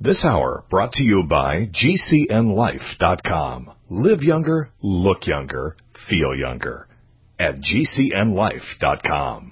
This hour brought to you by GCNLife.com. Live younger, look younger, feel younger at GCNLife.com.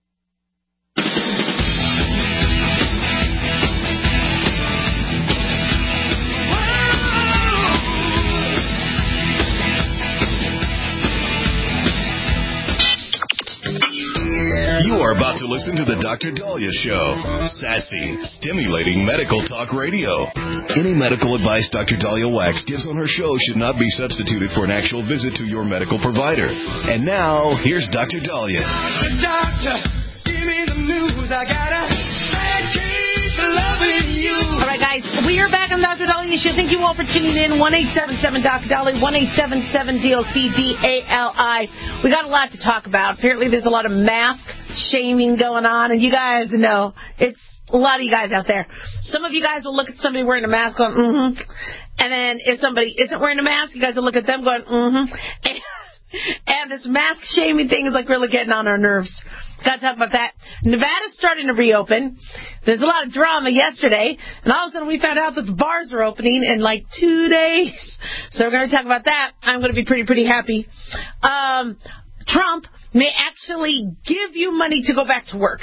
You are about to listen to the Dr. Daliah Show. Sassy, stimulating medical talk radio. Any medical advice Dr. Daliah Wax gives on her show should not be substituted for an actual visit to your medical provider. And now, here's Dr. Daliah. Doctor, give me the news. I gotta keep loving you. All right, guys, we are back on Dr. Daliah Show. Thank you all for tuning in. 1-877-Dr. Daliah, 1-877-DOC-DALI. We got a lot to talk about. Apparently, there's a lot of mask shaming going on, and you guys know it's a lot of you guys out there. Some of you guys will look at somebody wearing a mask going, mm-hmm. And then if somebody isn't wearing a mask, you guys will look at them going, mm-hmm. And this mask shaming thing is like really getting on our nerves. Got to talk about that. Nevada's starting to reopen. There's a lot of drama yesterday, and all of a sudden we found out that the bars are opening in like 2 days. So we're going to talk about that. I'm going to be pretty happy. Trump may actually give you money to go back to work.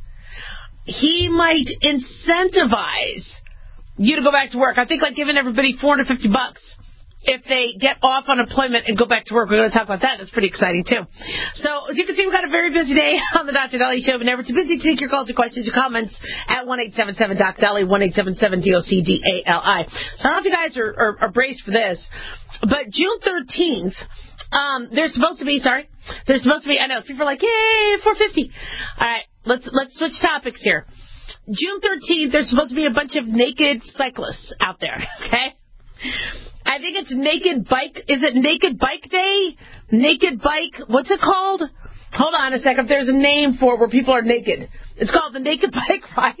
He might incentivize you to go back to work. I think like giving everybody $450 if they get off unemployment and go back to work. We're going to talk about that. That's pretty exciting, too. So, as you can see, we've got a very busy day on the Dr. Daliah Show, but never too busy to take your calls or questions or comments at 1-877-DOC-DALI, 1-877-DOC-DALI. So, I don't know if you guys are braced for this, but June 13th, there's supposed to be, I know, people are like, yay, 450. All right, let's switch topics here. June 13th, there's supposed to be a bunch of naked cyclists out there, okay? I think it's Naked Bike. Is it Naked Bike Day? Naked Bike. What's it called? Hold on a second. There's a name for it where people are naked. It's called the Naked Bike Ride.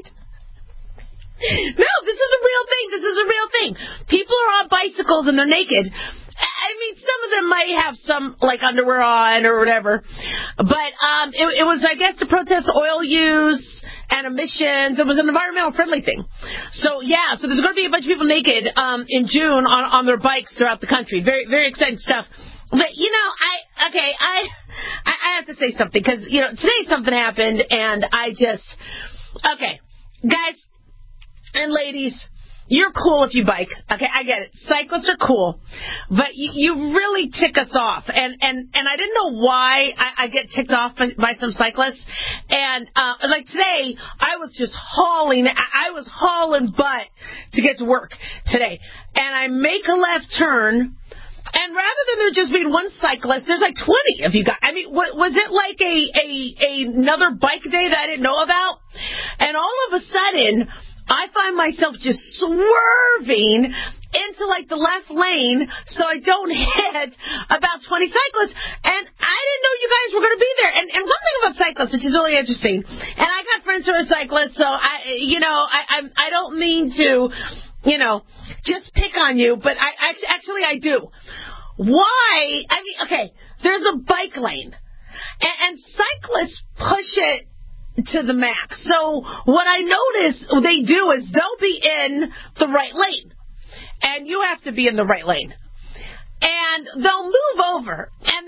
No, this is a real thing. People are on bicycles and they're naked. I mean, some of them might have some, like, underwear on or whatever. But it was, I guess, to protest oil use and emissions. It was an environmental friendly thing. So, yeah, so there's going to be a bunch of people naked in June on their bikes throughout the country. Very, very exciting stuff. But, you know, I have to say something because, you know, today something happened and okay, guys and ladies, you're cool if you bike. Okay, I get it. Cyclists are cool. But you really tick us off. And I didn't know why I get ticked off by some cyclists. And, like today, I was just hauling butt to get to work today. And I make a left turn. And rather than there just being one cyclist, there's like 20 of you guys. I mean, was it like another bike day that I didn't know about? And all of a sudden, I find myself just swerving into like the left lane so I don't hit about 20 cyclists. And I didn't know you guys were going to be there. And one thing about cyclists, which is really interesting, and I got friends who are cyclists, so I don't mean to, you know, just pick on you, but I do. Why? I mean, okay, there's a bike lane, and cyclists push it to the max. So what I notice they do is they'll be in the right lane, and you have to be in the right lane. And they'll move over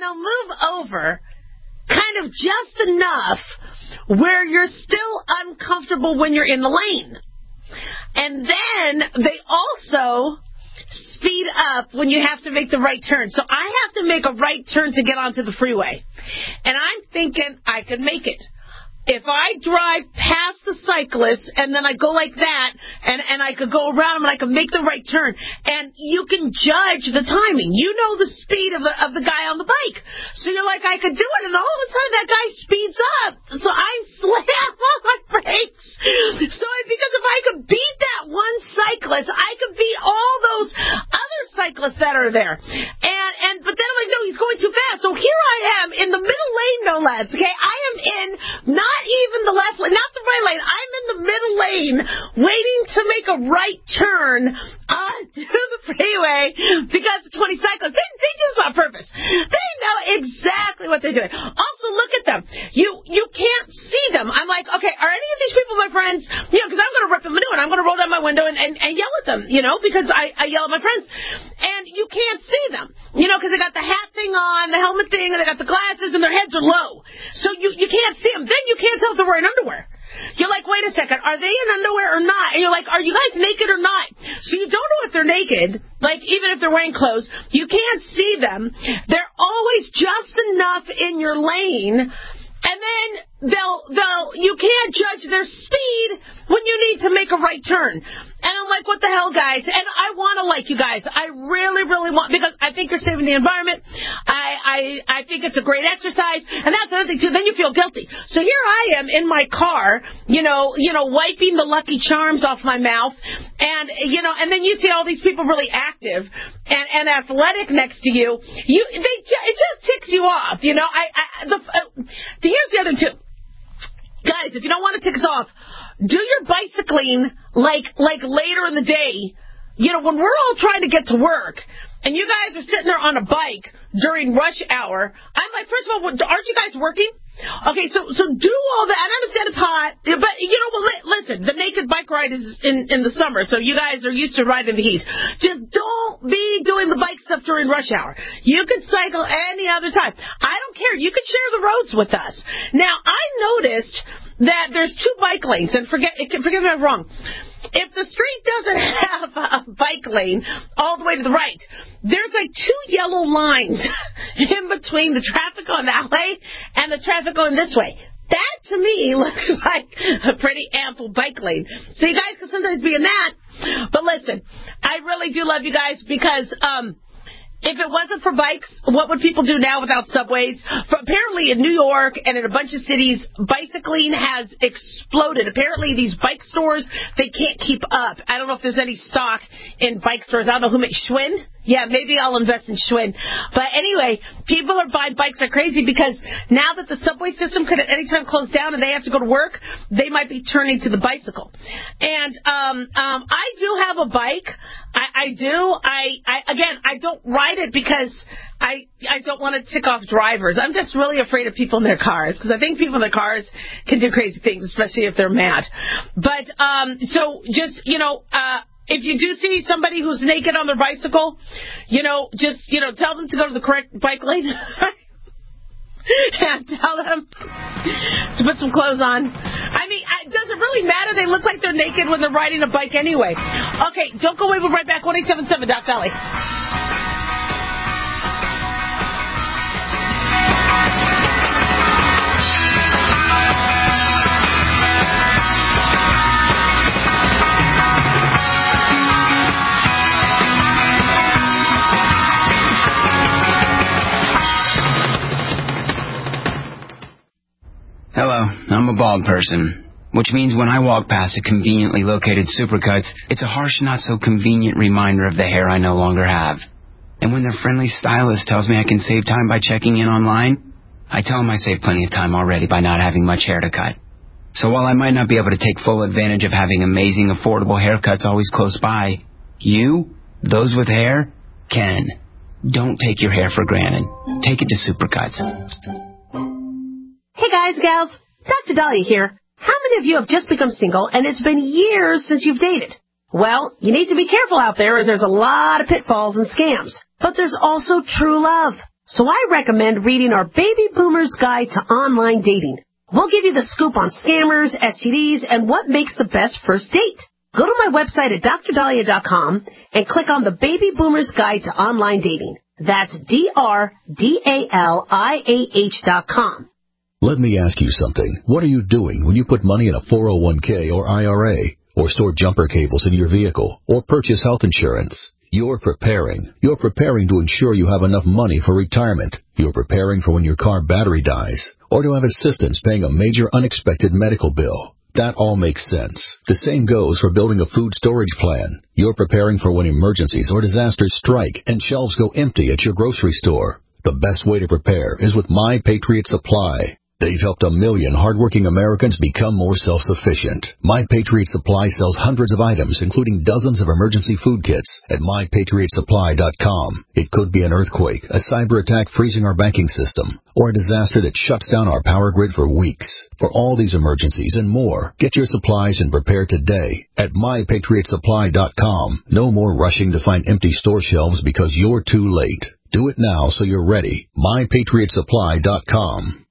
kind of just enough where you're still uncomfortable when you're in the lane. And then they also speed up when you have to make the right turn. So I have to make a right turn to get onto the freeway. And I'm thinking I could make it. If I drive past the cyclist and then I go like that and I could go around them and I could make the right turn, and you can judge the timing. You know the speed of the guy on the bike. So you're like, I could do it, and all of a sudden that guy speeds up. So I slam on my brakes. Because if I could beat that one cyclist, I could beat all those other cyclists that are there. But then I'm like, no, he's going too fast. So So here I am in the middle lane, no less, okay? I am in not even the left lane, not the right lane. I'm in the middle lane waiting to make a right turn onto the freeway because of 20 cyclists. They do this on purpose. They know exactly what they're doing. Also, look at them. You can't see them. I'm like, okay, are any of these people my friends? You know, because I'm going to rip them a new one. I'm going to roll down my window and yell at them, you know, because I yell at my friends. And you can't see them, you know, because they got the hat thing on, the helmet thing, and they got the glasses, and their heads are low. So you can't see them. Then you can't tell if they're wearing underwear. You're like, wait a second, are they in underwear or not? And you're like, are you guys naked or not? So you don't know if they're naked, like even if they're wearing clothes. You can't see them. They're always just enough in your lane, and then you can't judge their speed when you need to make a right turn. And I'm like, what the hell, guys? And I want to like you guys. I really, really want, because I think you're saving the environment. I think it's a great exercise. And that's another thing, too. Then you feel guilty. So here I am in my car, you know, wiping the Lucky Charms off my mouth. And, you know, and then you see all these people really active and athletic next to you. It just ticks you off, you know. Here's the other two. Guys, if you don't want to tick us off, do your bicycling like later in the day. You know, when we're all trying to get to work and you guys are sitting there on a bike during rush hour, I'm like, first of all, aren't you guys working? Okay, so do all that. I understand it's hot, but, you know, listen, the naked bike ride is in the summer, so you guys are used to riding the heat. Just don't be doing the bike stuff during rush hour. You can cycle any other time. I don't care. You can share the roads with us. Now, I noticed that there's two bike lanes, and forgive me if I'm wrong. If the street doesn't have a bike lane all the way to the right, there's like two yellow lines in between the traffic on that way and the traffic going this way. That, to me, looks like a pretty ample bike lane. So you guys can sometimes be in that. But listen, I really do love you guys because if it wasn't for bikes, what would people do now without subways? Apparently in New York and in a bunch of cities, bicycling has exploded. Apparently these bike stores, they can't keep up. I don't know if there's any stock in bike stores. I don't know who makes Schwinn. Yeah, maybe I'll invest in Schwinn. But anyway, people are buying bikes like crazy because now that the subway system could at any time close down and they have to go to work, they might be turning to the bicycle. And I do have a bike. I do. I don't ride it because I don't want to tick off drivers. I'm just really afraid of people in their cars because I think people in their cars can do crazy things, especially if they're mad. But so just, you know, if you do see somebody who's naked on their bicycle, you know, just, you know, tell them to go to the correct bike lane. And tell them to put some clothes on. I mean, does it really matter? They look like they're naked when they're riding a bike anyway. Okay, don't go away. We'll be right back. 1-877 Doc Dolly. Hello, I'm a bald person, which means when I walk past a conveniently located Supercuts, it's a harsh, not-so-convenient reminder of the hair I no longer have. And when their friendly stylist tells me I can save time by checking in online, I tell them I save plenty of time already by not having much hair to cut. So while I might not be able to take full advantage of having amazing, affordable haircuts always close by, you, those with hair, can. Don't take your hair for granted. Take it to Supercuts. Hey guys, gals, Dr. Dahlia here. How many of you have just become single and it's been years since you've dated? Well, you need to be careful out there as there's a lot of pitfalls and scams. But there's also true love. So I recommend reading our Baby Boomer's Guide to Online Dating. We'll give you the scoop on scammers, STDs, and what makes the best first date. Go to my website at drdahlia.com and click on the Baby Boomer's Guide to Online Dating. That's DRDALIAH.com. Let me ask you something. What are you doing when you put money in a 401k or IRA, or store jumper cables in your vehicle, or purchase health insurance? You're preparing. You're preparing to ensure you have enough money for retirement. You're preparing for when your car battery dies, or to have assistance paying a major unexpected medical bill. That all makes sense. The same goes for building a food storage plan. You're preparing for when emergencies or disasters strike and shelves go empty at your grocery store. The best way to prepare is with My Patriot Supply. They've helped 1 million hardworking Americans become more self-sufficient. My Patriot Supply sells hundreds of items, including dozens of emergency food kits at MyPatriotSupply.com. It could be an earthquake, a cyber attack freezing our banking system, or a disaster that shuts down our power grid for weeks. For all these emergencies and more, get your supplies and prepare today at MyPatriotSupply.com. No more rushing to find empty store shelves because you're too late. Do it now so you're ready. MyPatriotSupply.com.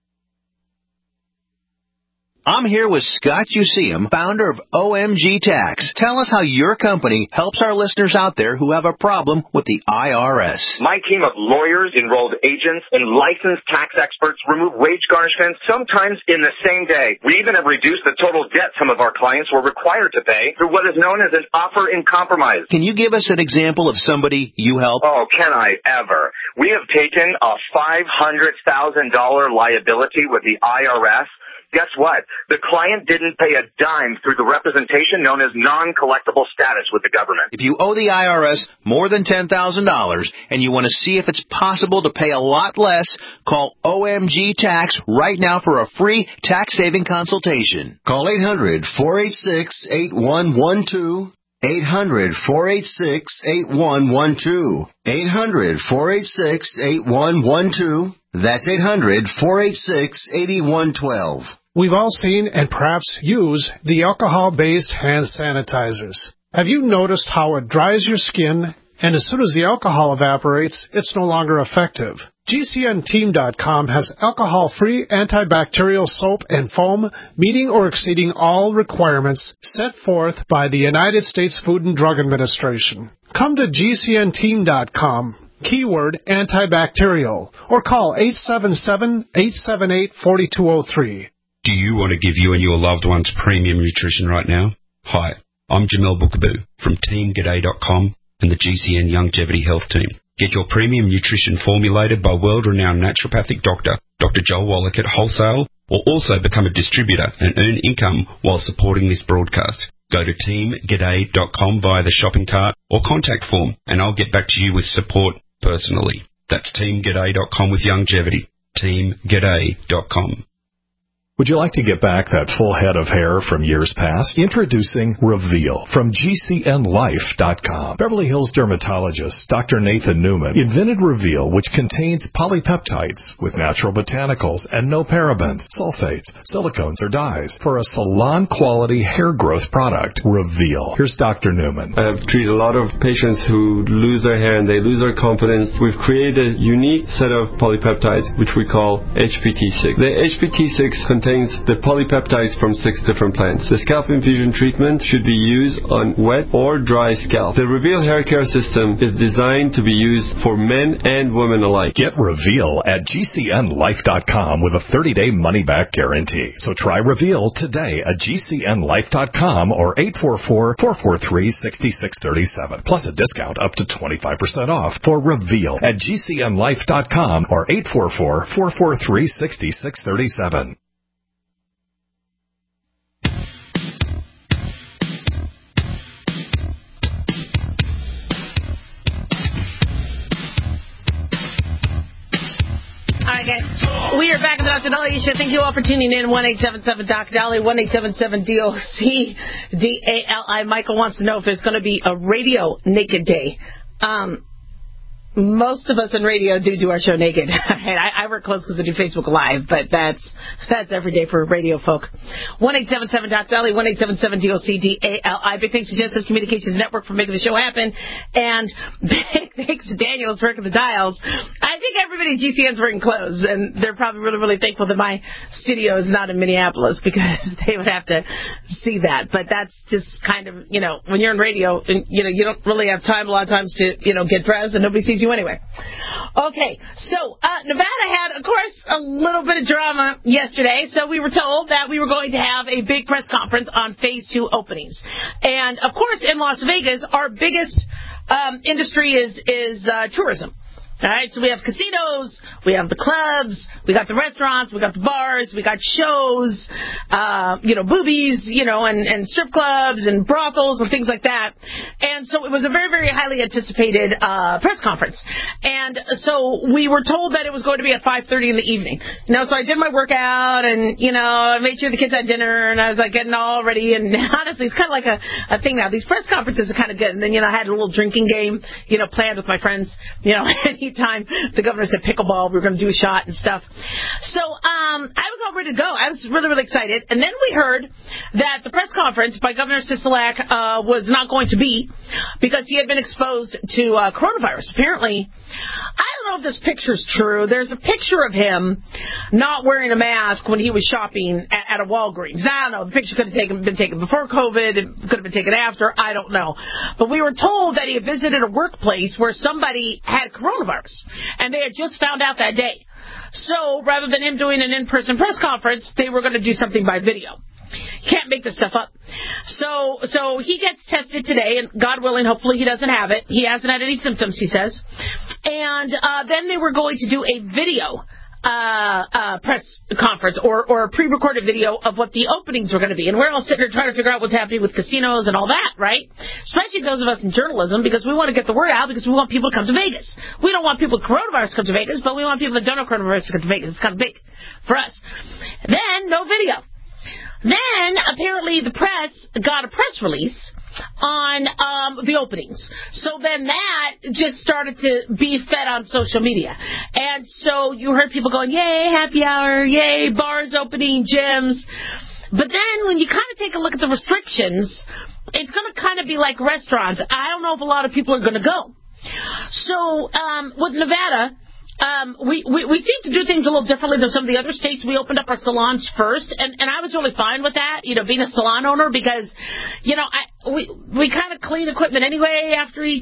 I'm here with Scott Useum, founder of OMG Tax. Tell us how your company helps our listeners out there who have a problem with the IRS. My team of lawyers, enrolled agents, and licensed tax experts remove wage garnishments sometimes in the same day. We even have reduced the total debt some of our clients were required to pay through what is known as an offer in compromise. Can you give us an example of somebody you help? Oh, can I ever? We have taken a $500,000 liability with the IRS. Guess what? The client didn't pay a dime through the representation known as non-collectible status with the government. If you owe the IRS more than $10,000 and you want to see if it's possible to pay a lot less, call OMG Tax right now for a free tax-saving consultation. Call 800-486-8112. 800-486-8112. 800-486-8112. That's 800-486-8112. We've all seen and perhaps use the alcohol-based hand sanitizers. Have you noticed how it dries your skin, and as soon as the alcohol evaporates, it's no longer effective? GCNteam.com has alcohol-free antibacterial soap and foam meeting or exceeding all requirements set forth by the United States Food and Drug Administration. Come to GCNteam.com. Keyword antibacterial, or call 877-878-4203. Do you want to give you and your loved ones premium nutrition right now? Hi, I'm Jamel Bookaboo from TeamGaday.com and the GCN Longevity Health Team. Get your premium nutrition formulated by world-renowned naturopathic doctor, Dr. Joel Wallach at Wholesale, or also become a distributor and earn income while supporting this broadcast. Go to TeamGaday.com via the shopping cart or contact form, and I'll get back to you with support personally. That's TeamGaday.com with longevity. TeamGaday.com. Would you like to get back that full head of hair from years past? Introducing Reveal from GCNLife.com. Beverly Hills dermatologist Dr. Nathan Newman invented Reveal, which contains polypeptides with natural botanicals and no parabens, sulfates, silicones, or dyes for a salon-quality hair growth product. Reveal. Here's Dr. Newman. I've treated a lot of patients who lose their hair and they lose their confidence. We've created a unique set of polypeptides, which we call HPT6. The HPT6 contains the polypeptides from 6 different plants. The scalp infusion treatment should be used on wet or dry scalp. The Reveal hair care system is designed to be used for men and women alike. Get Reveal at GCNLife.com with a 30-day money-back guarantee. So try Reveal today at GCNLife.com or 844-443-6637. Plus a discount up to 25% off for Reveal at GCNLife.com or 844-443-6637. We are back at the Dr. Dolly Show. Thank you all for tuning in. 1-877-Dr. Dolly, 1-877-DOC-DALI. Michael wants to know if there's going to be a radio naked day. Most of us in radio do our show naked. I work close because I do Facebook Live, but that's every day for radio folk. 1-877-Dr. Dolly, 1-877-DOC-DALI. Big thanks to Genesis Communications Network for making the show happen. And big thanks to Daniel's working the dials. I think everybody at GCN's working close, and they're probably really, really thankful that my studio is not in Minneapolis because they would have to see that. But that's just kind of, when you're in radio, you don't really have time a lot of times to, get dressed, and nobody sees you anyway. Okay, so Nevada had, of course, a little bit of drama yesterday. So we were told that we were going to have a big press conference on Phase 2 openings. And, of course, in Las Vegas, our biggest industry is tourism. All right, so we have casinos, we have the clubs, we got the restaurants, we got the bars, we got shows, boobies, and strip clubs and brothels and things like that. And so it was a very, very highly anticipated press conference. And so we were told that it was going to be at 5:30 in the evening. So I did my workout and, I made sure the kids had dinner and I was like getting all ready. And honestly, it's kind of like a thing now. These press conferences are kind of good. And then, I had a little drinking game, planned with my friends, time the governor said pickleball, we were going to do a shot and stuff. So I was all ready to go. I was really, really excited. And then we heard that the press conference by Governor Sisolak was not going to be because he had been exposed to coronavirus. Apparently, I don't know if this picture's true. There's a picture of him not wearing a mask when he was shopping at a Walgreens. I don't know. The picture could have been taken before COVID. It could have been taken after. I don't know. But we were told that he had visited a workplace where somebody had coronavirus. And they had just found out that day. So rather than him doing an in-person press conference, they were going to do something by video. Can't make this stuff up. So he gets tested today, and God willing, hopefully he doesn't have it. He hasn't had any symptoms, he says. And then they were going to do a video press conference or a pre-recorded video of what the openings were going to be. And we're all sitting there trying to figure out what's happening with casinos and all that, right? Especially those of us in journalism, because we want to get the word out because we want people to come to Vegas. We don't want people with coronavirus to come to Vegas, but we want people that don't have coronavirus to come to Vegas. It's kind of big for us. Then, no video. Then, apparently, the press got a press release on the openings. So then that just started to be fed on social media. And so you heard people going, yay, happy hour, yay, bars opening, gyms. But then when you kind of take a look at the restrictions, it's going to kind of be like restaurants. I don't know if a lot of people are going to go. So with Nevada, we seem to do things a little differently than some of the other states. We opened up our salons first, and I was really fine with that, being a salon owner, because, we kind of clean equipment anyway after each,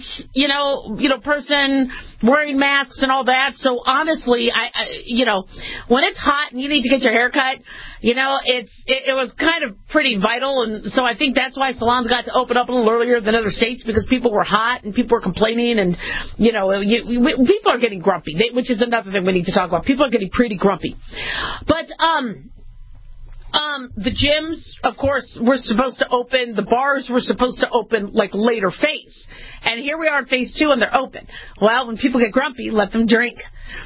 person wearing masks and all that. So honestly, I when it's hot and you need to get your hair cut, it was kind of pretty vital. And so I think that's why salons got to open up a little earlier than other states, because people were hot and people were complaining, and, people are getting grumpy, which is another thing we need to talk about. People are getting pretty grumpy. But, the gyms, of course, were supposed to open. The bars were supposed to open, later phase. And here we are in phase 2, and they're open. Well, when people get grumpy, let them drink.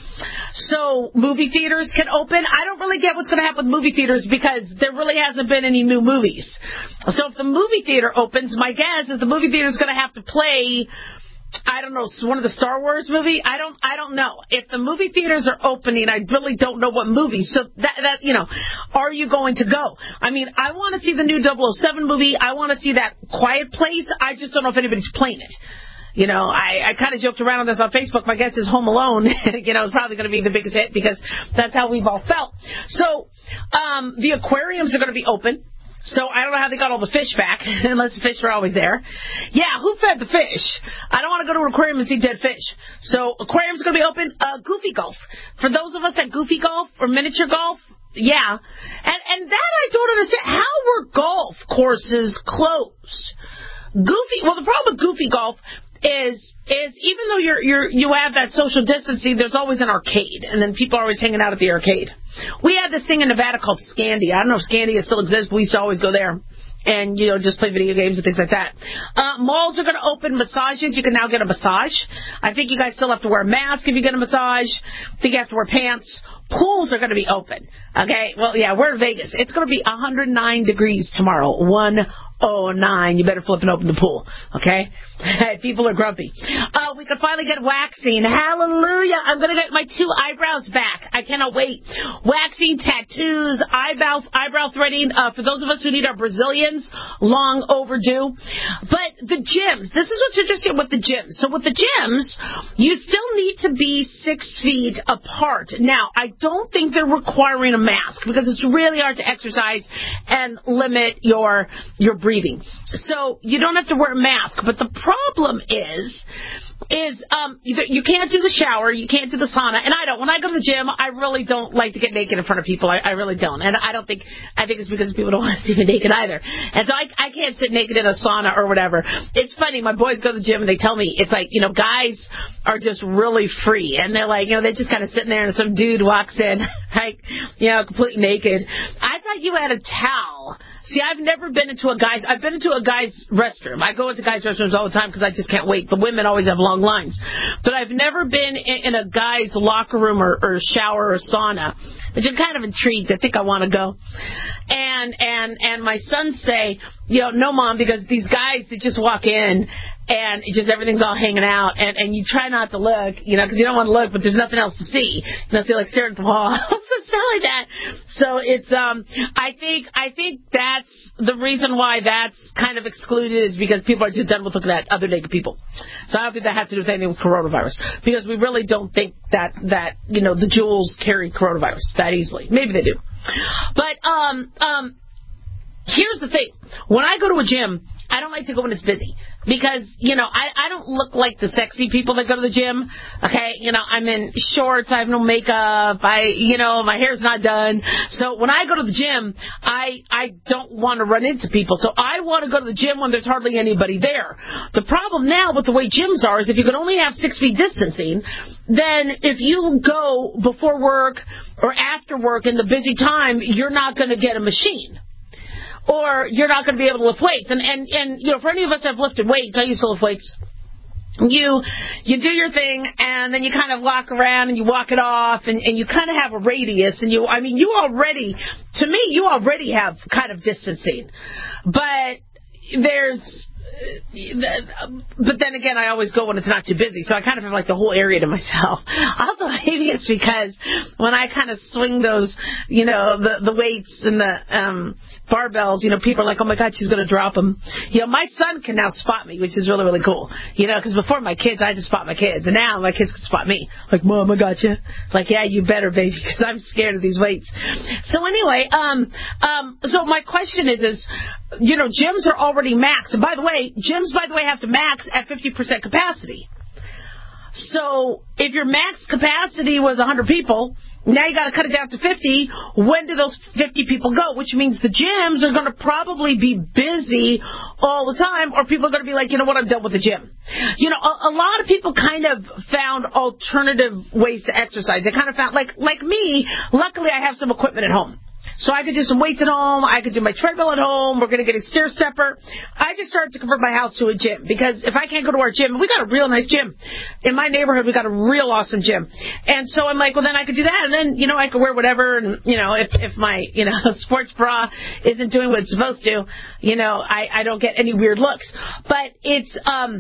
So movie theaters can open. I don't really get what's going to happen with movie theaters, because there really hasn't been any new movies. So if the movie theater opens, my guess is the movie theater is going to have to play, I don't know, one of the Star Wars movie. I don't know. If the movie theaters are opening, I really don't know what movies. So that are you going to go? I mean, I want to see the new 007 movie. I want to see that Quiet Place. I just don't know if anybody's playing it. I kind of joked around on this on Facebook. My guess is Home Alone, is probably going to be the biggest hit, because that's how we've all felt. So, the aquariums are going to be open. So I don't know how they got all the fish back, unless the fish were always there. Yeah, who fed the fish? I don't want to go to an aquarium and see dead fish. So aquarium's going to be open. Goofy golf. For those of us at Goofy Golf or miniature golf, yeah. And that I don't understand. How were golf courses closed? Well, the problem with Goofy Golf is even though you have that social distancing, there's always an arcade, and then people are always hanging out at the arcade. We had this thing in Nevada called Scandia. I don't know if Scandia still exists, but we used to always go there and, just play video games and things like that. Malls are going to open. Massages, you can now get a massage. I think you guys still have to wear a mask if you get a massage. I think you have to wear pants. Pools are going to be open. Okay, well, yeah, we're in Vegas. It's going to be 109 degrees tomorrow. 109. You better flip and open the pool, okay? People are grumpy. We could finally get waxing. Hallelujah. I'm going to get my 2 eyebrows back. I cannot wait. Waxing, tattoos, eyebrow threading. For those of us who need our Brazilians, long overdue. But the gyms, this is what's interesting with the gyms. So with the gyms, you still need to be 6 feet apart. Now, I don't think they're requiring a mask, because it's really hard to exercise and limit your breathing. So you don't have to wear a mask. But the problem is is you can't do the shower, you can't do the sauna, and I don't. When I go to the gym, I really don't like to get naked in front of people. I really don't, and I think it's because people don't want to see me naked either, and so I can't sit naked in a sauna or whatever. It's funny, my boys go to the gym and they tell me it's like, guys are just really free, and they're like, they're just kind of sitting there, and some dude walks in, like, completely naked. I thought you had a towel. See, I've never been into I've been into a guy's restroom. I go into guys' restrooms all the time because I just can't wait. The women always have long lines. But I've never been in a guy's locker room or shower or sauna, which I'm kind of intrigued. I think I want to go. And my sons say, no, Mom, because these guys, they just walk in and it just everything's all hanging out, and you try not to look, because you don't want to look, but there's nothing else to see. So you're like staring at the wall, so stuff like that. So it's I think that's the reason why that's kind of excluded, is because people are just done with looking at other naked people. So I don't think that has to do with anything with coronavirus, because we really don't think that the jewels carry coronavirus that easily. Maybe they do, but here's the thing: when I go to a gym, I don't like to go when it's busy, because, I don't look like the sexy people that go to the gym. Okay. I'm in shorts. I have no makeup. My hair's not done. So when I go to the gym, I don't want to run into people. So I want to go to the gym when there's hardly anybody there. The problem now with the way gyms are is if you can only have 6 feet distancing, then if you go before work or after work in the busy time, you're not going to get a machine. Or you're not going to be able to lift weights. And for any of us that have lifted weights, I used to lift weights. You do your thing, and then you kind of walk around and you walk it off, and you kind of have a radius, and you already have kind of distancing. But then again, I always go when it's not too busy, so I kind of have like the whole area to myself. Also, maybe it's because when I kind of swing those, the weights and the barbells, people are like, oh my God, she's going to drop them. My son can now spot me, which is really, really cool. Because before my kids, I had to spot my kids, and now my kids can spot me. Like, Mom, I got you. Like, yeah, you better, baby, because I'm scared of these weights. So anyway, so my question is, gyms are already maxed. And by the way, gyms, have to max at 50% capacity. So if your max capacity was 100 people, now you got to cut it down to 50. When do those 50 people go? Which means the gyms are going to probably be busy all the time, or people are going to be like, what, I'm done with the gym. A lot of people kind of found alternative ways to exercise. They kind of found, like me, luckily I have some equipment at home. So I could do some weights at home. I could do my treadmill at home. We're going to get a stair stepper. I just started to convert my house to a gym, because if I can't go to our gym, we got a real nice gym. In my neighborhood, we got a real awesome gym. And so I'm like, well, then I could do that. And then, I could wear whatever. And, if my, sports bra isn't doing what it's supposed to, I don't get any weird looks. But it's,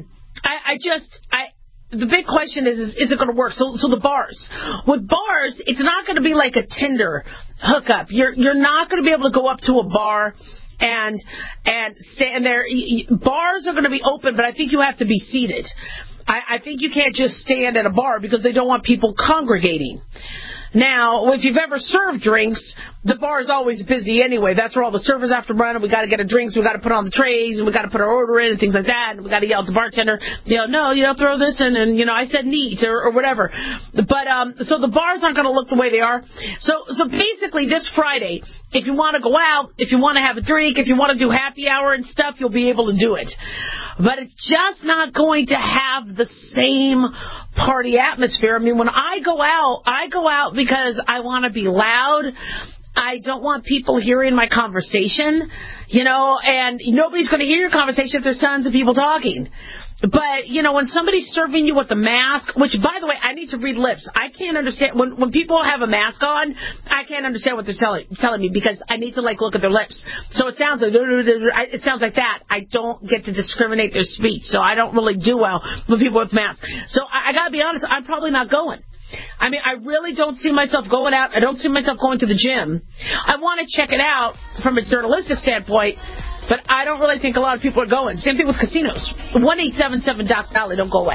the big question is it going to work? So the bars. With bars, it's not going to be like a Tinder hookup. You're not going to be able to go up to a bar and stand there. Bars are going to be open, but I think you have to be seated. I think you can't just stand at a bar because they don't want people congregating. Now, if you've ever served drinks, the bar is always busy anyway. That's where all the servers have to run, and we got to get our drinks, we got to put on the trays, and we got to put our order in, and things like that, and we got to yell at the bartender, no, you don't throw this in, and, I said neat, or whatever. But, so the bars aren't going to look the way they are. So basically this Friday, if you want to go out, if you want to have a drink, if you want to do happy hour and stuff, you'll be able to do it. But it's just not going to have the same party atmosphere. I mean, when I go out because I want to be loud. I don't want people hearing my conversation, and nobody's going to hear your conversation if there's tons of people talking. But, when somebody's serving you with a mask, which, by the way, I need to read lips. I can't understand. When people have a mask on, I can't understand what they're telling me, because I need to, look at their lips. So it sounds like that. I don't get to discriminate their speech, so I don't really do well with people with masks. So I got to be honest, I'm probably not going. I mean, I really don't see myself going out. I don't see myself going to the gym. I want to check it out from a journalistic standpoint, but I don't really think a lot of people are going. Same thing with casinos. 1-877-DOC-DOLLY. Don't go away.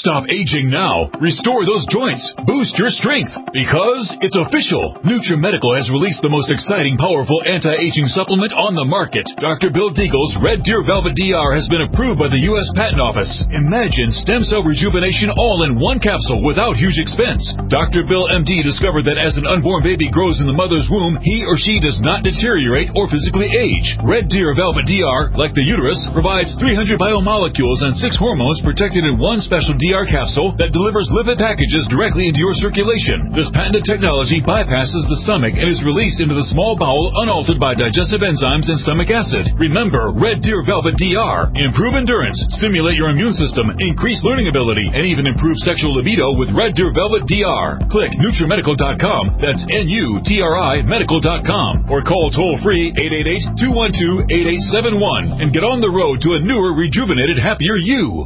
Stop aging now. Restore those joints. Boost your strength. Because it's official. NutriMedical has released the most exciting, powerful anti-aging supplement on the market. Dr. Bill Deagle's Red Deer Velvet DR has been approved by the U.S. Patent Office. Imagine stem cell rejuvenation all in one capsule without huge expense. Dr. Bill MD discovered that as an unborn baby grows in the mother's womb, he or she does not deteriorate or physically age. Red Deer Velvet DR, like the uterus, provides 300 biomolecules and 6 hormones protected in one special DR capsule that delivers lipid packages directly into your circulation. This patented technology bypasses the stomach and is released into the small bowel unaltered by digestive enzymes and stomach acid. Remember, Red Deer Velvet DR. Improve endurance, stimulate your immune system, increase learning ability, and even improve sexual libido with Red Deer Velvet DR. Click NutriMedical.com, that's NUTRI Medical.com, or call toll-free 888-212-8871 and get on the road to a newer, rejuvenated, happier you.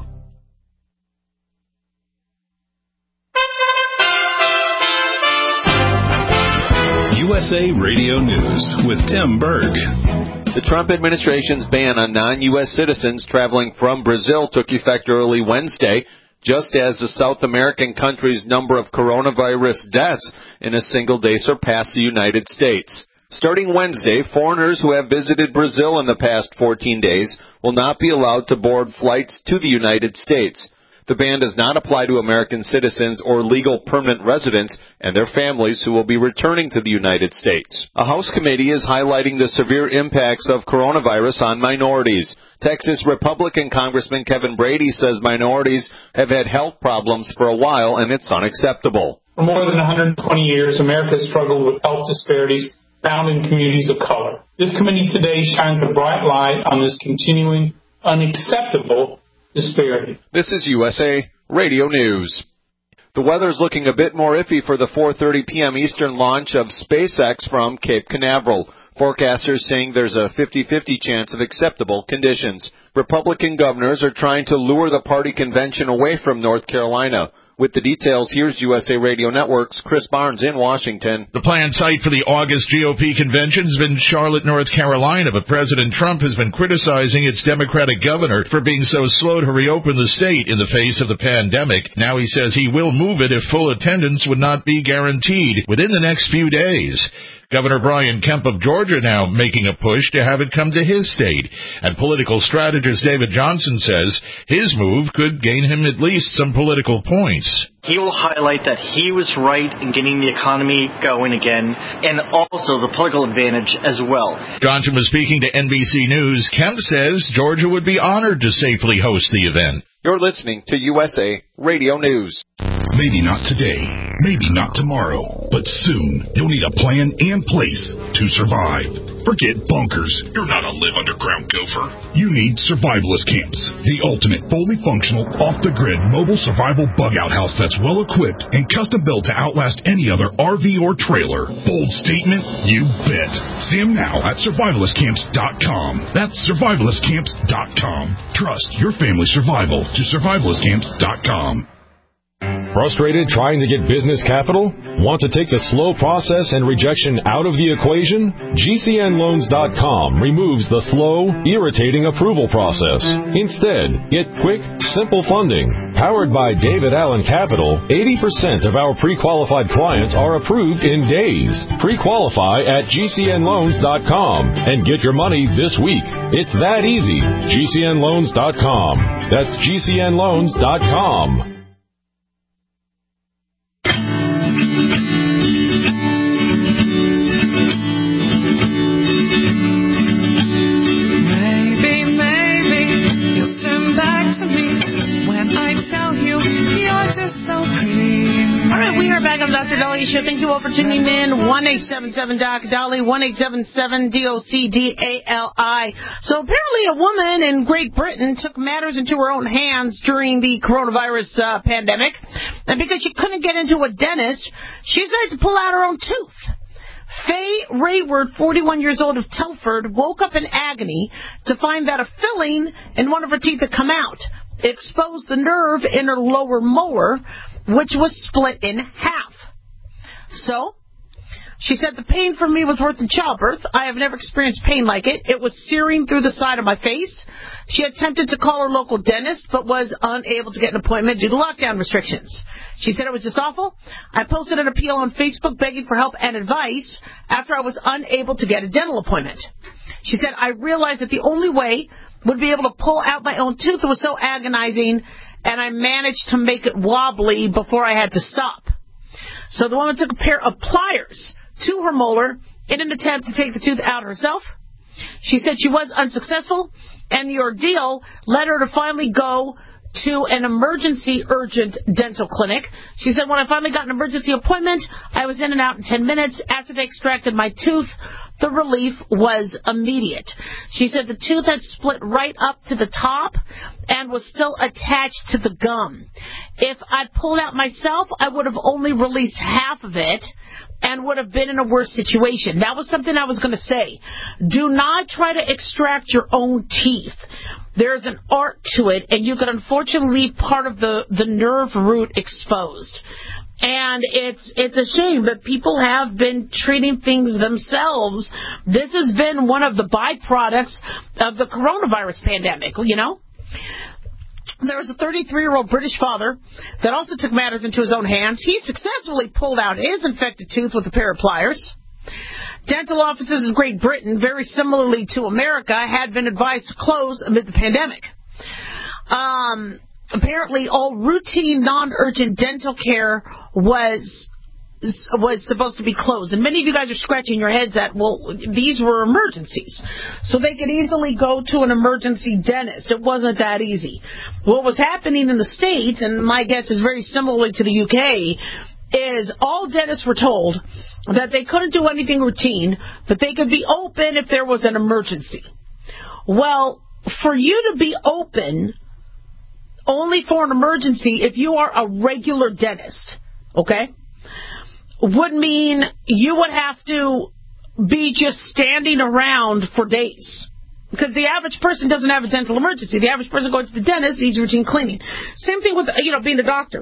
USA Radio News with Tim Berg. The Trump administration's ban on non-U.S. citizens traveling from Brazil took effect early Wednesday, just as the South American country's number of coronavirus deaths in a single day surpassed the United States. Starting Wednesday, foreigners who have visited Brazil in the past 14 days will not be allowed to board flights to the United States. The ban does not apply to American citizens or legal permanent residents and their families who will be returning to the United States. A House committee is highlighting the severe impacts of coronavirus on minorities. Texas Republican Congressman Kevin Brady says minorities have had health problems for a while and it's unacceptable. For more than 120 years, America has struggled with health disparities found in communities of color. This committee today shines a bright light on this continuing unacceptable disparity. This is USA Radio News. The weather's looking a bit more iffy for the 4:30 p.m. Eastern launch of SpaceX from Cape Canaveral. Forecasters saying there's a 50-50 chance of acceptable conditions. Republican governors are trying to lure the party convention away from North Carolina. With the details, here's USA Radio Network's Chris Barnes in Washington. The planned site for the August GOP convention has been Charlotte, North Carolina, but President Trump has been criticizing its Democratic governor for being so slow to reopen the state in the face of the pandemic. Now he says he will move it if full attendance would not be guaranteed within the next few days. Governor Brian Kemp of Georgia now making a push to have it come to his state. And political strategist David Johnson says his move could gain him at least some political points. He will highlight that he was right in getting the economy going again, and also the political advantage as well. Johnson was speaking to NBC News. Kemp says Georgia would be honored to safely host the event. You're listening to USA Radio News. Maybe not today, maybe not tomorrow, but soon you'll need a plan and place to survive. Forget bunkers. You're not a live underground gopher. You need survivalist camps, the ultimate fully functional, off-the-grid mobile survival bug-out house that's well-equipped and custom-built to outlast any other RV or trailer. Bold statement? You bet. See them now at survivalistcamps.com. That's survivalistcamps.com. Trust your family's survival to survivalistcamps.com. Frustrated trying to get business capital? Want to take the slow process and rejection out of the equation? GCNLoans.com removes the slow, irritating approval process. Instead, get quick, simple funding. Powered by David Allen Capital, 80% of our pre-qualified clients are approved in days. Pre-qualify at GCNLoans.com and get your money this week. It's that easy. GCNLoans.com. That's GCNLoans.com. We are back on the Dr. Dahlia Show. Thank you all for tuning in. 1-877-Doc-Dolly, 1-877-DOC-DALI. So apparently a woman in Great Britain took matters into her own hands during the coronavirus pandemic. And because she couldn't get into a dentist, she decided to pull out her own tooth. Faye Rayward, 41 years old of Telford, woke up in agony to find that a filling in one of her teeth had come out. It exposed the nerve in her lower molar, which was split in half. So, She said the pain for me was worse than childbirth. I have never experienced pain like it. It was searing through the side of my face. She attempted to call her local dentist, but was unable to get an appointment due to lockdown restrictions. She said it was just awful. I posted an appeal on Facebook begging for help and advice after I was unable to get a dental appointment. She said, I realized that the only way would be able to pull out my own tooth was so agonizing, and I managed to make it wobbly before I had to stop. So the woman took a pair of pliers to her molar in an attempt to take the tooth out herself. She said she was unsuccessful, and the ordeal led her to finally go to an emergency urgent dental clinic. She said, when I finally got an emergency appointment, I was in and out in 10 minutes. After they extracted my tooth, the relief was immediate. She said the tooth had split right up to the top and was still attached to the gum. If I'd pulled out myself, I would have only released half of it and would have been in a worse situation. That was something I was going to say. Do not try to extract your own teeth. There's an art to it, and you could unfortunately leave part of the nerve root exposed. And it's a shame, but people have been treating things themselves. This has been one of the byproducts of the coronavirus pandemic, you know. There was a 33-year-old British father that also took matters into his own hands. He successfully pulled out his infected tooth with a pair of pliers. Dental offices in Great Britain, very similarly to America, had been advised to close amid the pandemic. Apparently, all routine, non-urgent dental care was supposed to be closed. And many of you guys are scratching your heads at, well, these were emergencies. So they could easily go to an emergency dentist. It wasn't that easy. What was happening in the States, and my guess is very similarly to the UK, is all dentists were told that they couldn't do anything routine, but they could be open if there was an emergency. Well, for you to be open only for an emergency, if you are a regular dentist, okay, would mean you would have to be just standing around for days. Because the average person doesn't have a dental emergency. The average person going to the dentist needs routine cleaning. Same thing with, being a doctor.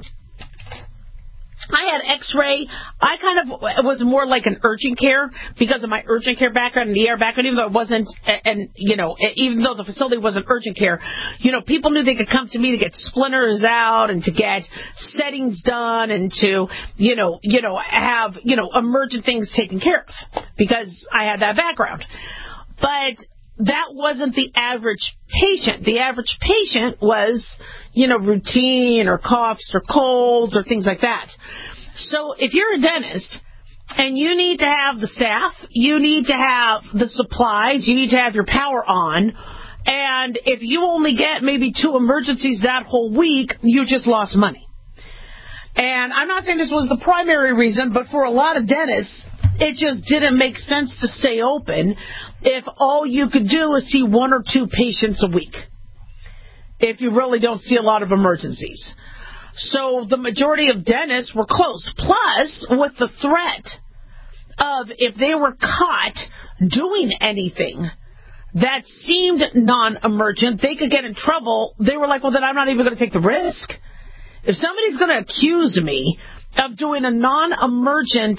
I had x-ray. I kind of was more like an urgent care because of my urgent care background and ER background, even though it wasn't, even though the facility wasn't urgent care, people knew they could come to me to get splinters out and to get settings done and to, have, emergent things taken care of because I had that background. But that wasn't the average patient. The average patient was, routine or coughs or colds or things like that. So if you're a dentist and you need to have the staff, you need to have the supplies, you need to have your power on, and if you only get maybe 2 emergencies that whole week, you just lost money. And I'm not saying this was the primary reason, but for a lot of dentists, it just didn't make sense to stay open if all you could do is see 1 or 2 patients a week, if you really don't see a lot of emergencies. So the majority of dentists were closed. Plus, with the threat of if they were caught doing anything that seemed non-emergent, they could get in trouble. They were like, well, then I'm not even going to take the risk. If somebody's going to accuse me of doing a non-emergent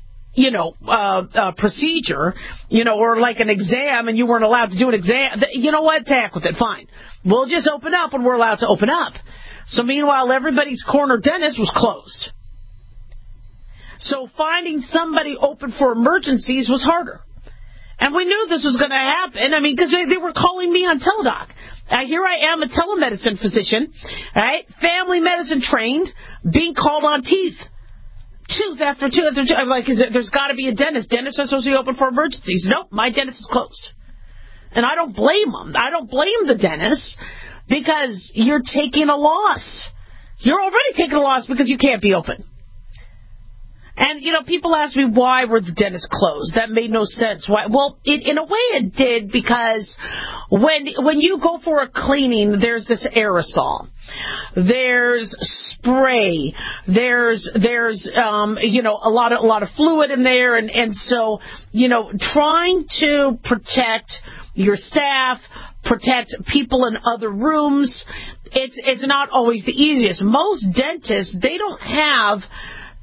procedure, or like an exam and you weren't allowed to do an exam, you know what? To heck with it. Fine. We'll just open up when we're allowed to open up. So meanwhile, everybody's corner dentist was closed. So finding somebody open for emergencies was harder. And we knew this was going to happen. Because they were calling me on Teladoc. Here I am, a telemedicine physician, right? Family medicine trained, being called on teeth. Tooth after tooth after tooth. I'm like, there's got to be a dentist. Dentists are supposed to be open for emergencies. Nope, my dentist is closed. And I don't blame them. I don't blame the dentist because you're taking a loss. You're already taking a loss because you can't be open. And, people ask me, why were the dentists closed? That made no sense. Why? Well, in a way it did because when you go for a cleaning, there's this aerosol. There's spray. There's a lot of fluid in there. And so, trying to protect your staff, protect people in other rooms, it's not always the easiest. Most dentists, they don't have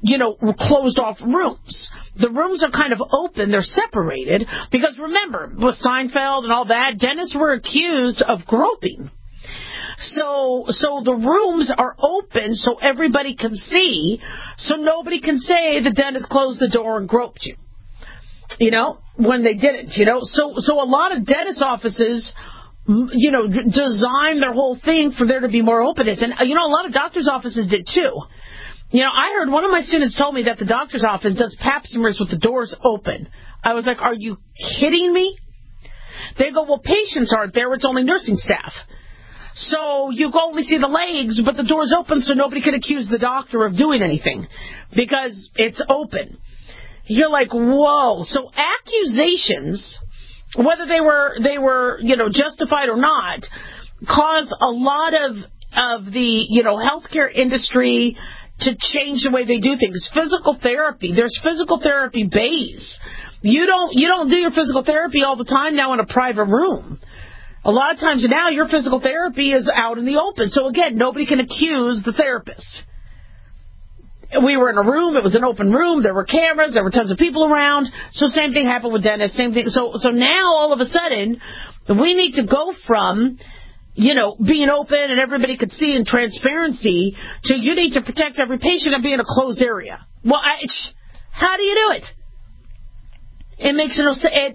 closed off rooms. The rooms are kind of open. They're separated because remember, with Seinfeld and all that, dentists were accused of groping. So the rooms are open so everybody can see, so nobody can say the dentist closed the door and groped you. When they didn't, So a lot of dentist offices, design their whole thing for there to be more openness. And, a lot of doctors' offices did too. I heard one of my students told me that the doctor's office does pap smears with the doors open. I was like, are you kidding me? They go, well, patients aren't there. It's only nursing staff. So you can only see the legs, but the door's open so nobody can accuse the doctor of doing anything because it's open. You're like, whoa. So accusations, whether they were justified or not, cause a lot of the healthcare industry to change the way they do things. Physical therapy. There's physical therapy bays. You don't do your physical therapy all the time now in a private room. A lot of times now your physical therapy is out in the open. So again, nobody can accuse the therapist. We were in a room. It was an open room. There were cameras. There were tons of people around. So same thing happened with dentists. Same thing. So now all of a sudden we need to go from being open and everybody could see and transparency to you need to protect every patient and be in a closed area. Well, how do you do it? It makes no sense.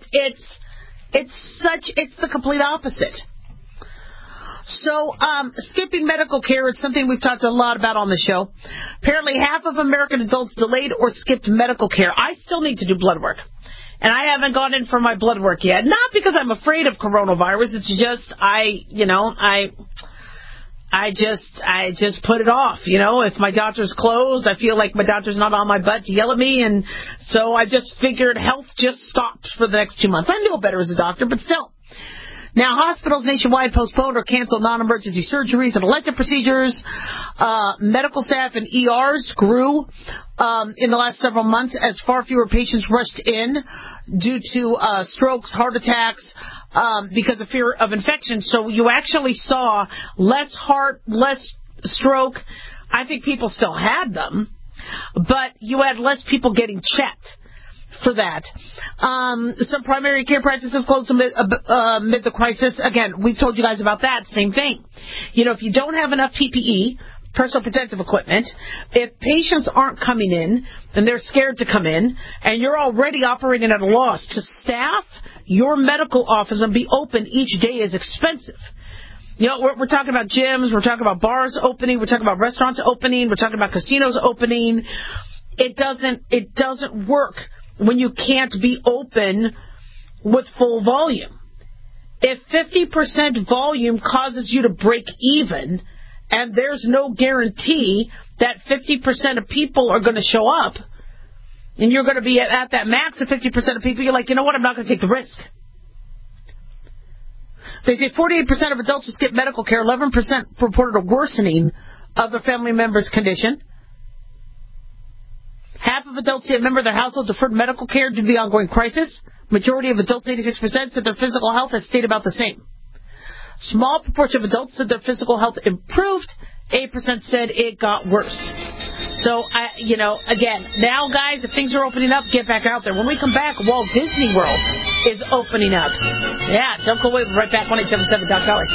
It's the complete opposite. So, skipping medical care, it's something we've talked a lot about on the show. Apparently, half of American adults delayed or skipped medical care. I still need to do blood work. And I haven't gone in for my blood work yet. Not because I'm afraid of coronavirus. It's just, I just put it off. If my doctor's closed, I feel like my doctor's not on my butt to yell at me. And so I just figured health just stopped for the next 2 months. I know better as a doctor, but still. Now, hospitals nationwide postponed or canceled non-emergency surgeries and elective procedures. Medical staff and ERs grew in the last several months as far fewer patients rushed in due to strokes, heart attacks, because of fear of infection. So you actually saw less heart, less stroke. I think people still had them, but you had less people getting checked for that. Some primary care practices closed amid the crisis. Again, we've told you guys about that. Same thing. If you don't have enough PPE, personal protective equipment, if patients aren't coming in and they're scared to come in and you're already operating at a loss to staff your medical office and be open each day is expensive. We're talking about gyms, we're talking about bars opening, we're talking about restaurants opening, we're talking about casinos opening. It doesn't work when you can't be open with full volume. If 50% volume causes you to break even, and there's no guarantee that 50% of people are going to show up, and you're going to be at that max of 50% of people, you're like, you know what, I'm not going to take the risk. They say 48% of adults who skip medical care, 11% reported a worsening of their family member's condition. Half of adults say a member of their household deferred medical care due to the ongoing crisis. Majority of adults, 86%, said their physical health has stayed about the same. Small proportion of adults said their physical health improved. 8% said it got worse. So, again, now, guys, if things are opening up, get back out there. When we come back, Walt Disney World is opening up. Yeah, don't go away. We'll be right back. 1-877 Doc Dollar.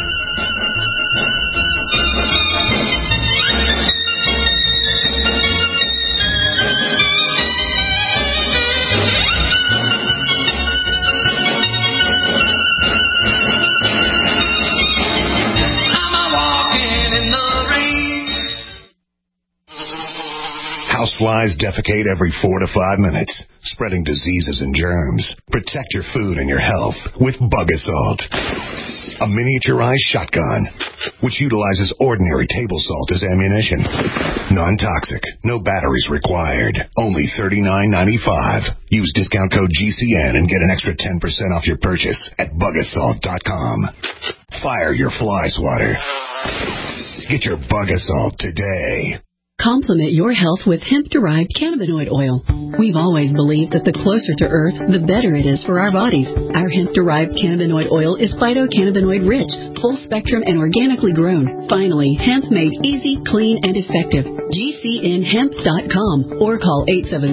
Houseflies defecate every 4 to 5 minutes, spreading diseases and germs. Protect your food and your health with Bug-A-Salt, a miniaturized shotgun which utilizes ordinary table salt as ammunition. Non-toxic, no batteries required. Only $39.95. Use discount code GCN and get an extra 10% off your purchase at Bug-A-Salt.com. Fire your fly swatter. Get your Bug-A-Salt today. Complement your health with hemp-derived cannabinoid oil. We've always believed that the closer to Earth, the better it is for our bodies. Our hemp-derived cannabinoid oil is phytocannabinoid rich, full-spectrum and organically grown. Finally, hemp made easy, clean, and effective. GCNhemp.com or call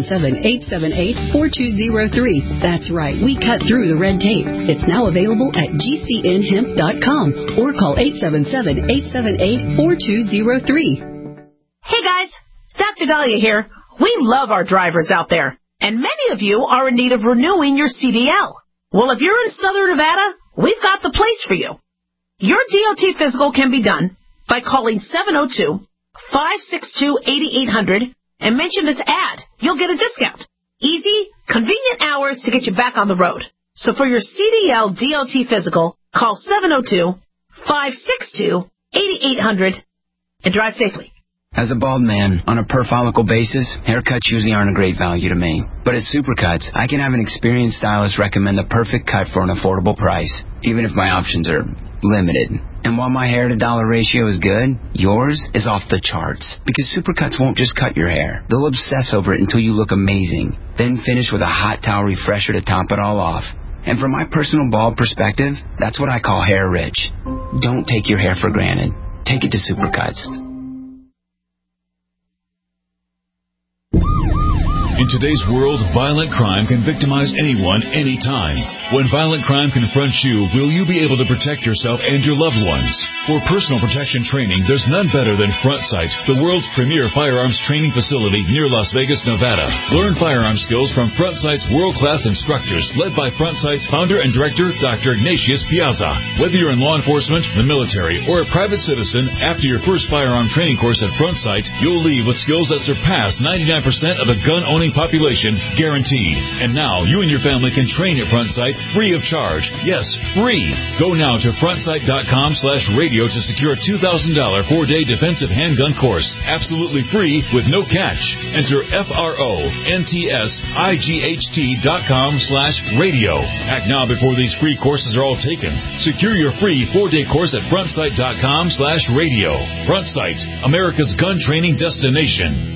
877-878-4203. That's right, we cut through the red tape. It's now available at GCNhemp.com or call 877-878-4203. Hey guys, Dr. Dahlia here. We love our drivers out there, and many of you are in need of renewing your CDL. Well, if you're in Southern Nevada, we've got the place for you. Your DOT physical can be done by calling 702-562-8800 and mention this ad. You'll get a discount. Easy, convenient hours to get you back on the road. So for your CDL DOT physical, call 702-562-8800 and drive safely. As a bald man, on a per-follicle basis, haircuts usually aren't a great value to me. But at Supercuts, I can have an experienced stylist recommend the perfect cut for an affordable price, even if my options are limited. And while my hair-to-dollar ratio is good, yours is off the charts. Because Supercuts won't just cut your hair. They'll obsess over it until you look amazing. Then finish with a hot towel refresher to top it all off. And from my personal bald perspective, that's what I call hair rich. Don't take your hair for granted. Take it to Supercuts. In today's world, violent crime can victimize anyone, anytime. When violent crime confronts you, will you be able to protect yourself and your loved ones? For personal protection training, there's none better than Front Sight, the world's premier firearms training facility near Las Vegas, Nevada. Learn firearm skills from Front Sight's world-class instructors, led by Front Sight's founder and director, Dr. Ignatius Piazza. Whether you're in law enforcement, the military, or a private citizen, after your first firearm training course at Front Sight, you'll leave with skills that surpass 99% of the gun-owning population, guaranteed. And now, you and your family can train at Front Sight free of charge. Yes, free. Go now to frontsight.com/radio to secure a $2,000 4-day defensive handgun course. Absolutely free with no catch. Enter FRONTSIGHT.com/radio. Act now before these free courses are all taken. Secure your free 4-day course at frontsight.com/radio. Front Sight, America's gun training destination.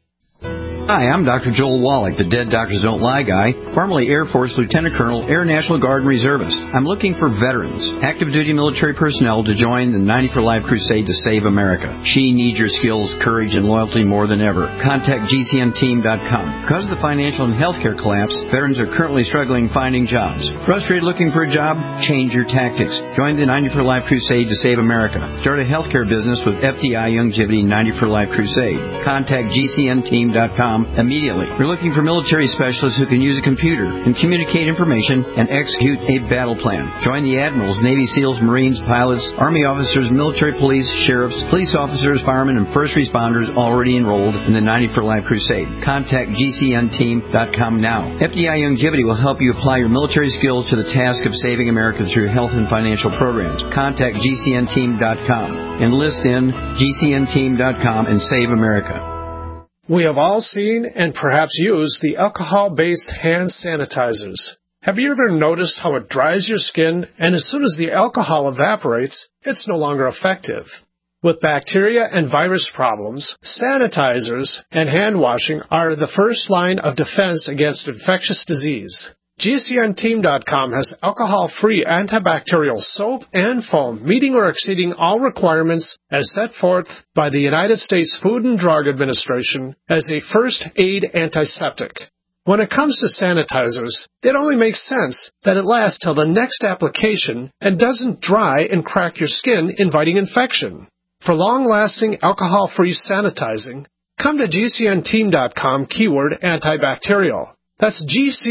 Hi, I'm Dr. Joel Wallach, the Dead Doctors Don't Lie guy, formerly Air Force Lieutenant Colonel, Air National Guard Reservist. I'm looking for veterans, active duty military personnel to join the 90 for Life crusade to save America. She needs your skills, courage, and loyalty more than ever. Contact GCNteam.com. Because of the financial and healthcare collapse, veterans are currently struggling finding jobs. Frustrated looking for a job? Change your tactics. Join the 90 for Life crusade to save America. Start a healthcare business with FDI Youngevity 90 for Life crusade. Contact GCNteam.com immediately. We're looking for military specialists who can use a computer and communicate information and execute a battle plan. Join the admirals, Navy SEALs, Marines, pilots, Army officers, military police, sheriffs, police officers, firemen, and first responders already enrolled in the 90 for Life crusade. Contact GCNteam.com now. FDI Youngevity will help you apply your military skills to the task of saving America through health and financial programs. Contact GCNteam.com. Enlist in GCNteam.com and save America. We have all seen and perhaps used the alcohol-based hand sanitizers. Have you ever noticed how it dries your skin, and as soon as the alcohol evaporates, it's no longer effective? With bacteria and virus problems, sanitizers and hand washing are the first line of defense against infectious disease. GCNteam.com has alcohol-free antibacterial soap and foam, meeting or exceeding all requirements as set forth by the United States Food and Drug Administration as a first aid antiseptic. When it comes to sanitizers, it only makes sense that it lasts till the next application and doesn't dry and crack your skin, inviting infection. For long-lasting alcohol-free sanitizing, come to GCNteam.com keyword antibacterial. That's